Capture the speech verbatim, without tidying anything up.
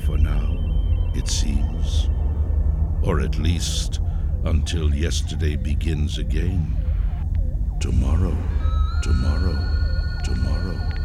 for now, it seems. Or at least until yesterday begins again. Tomorrow, tomorrow, tomorrow.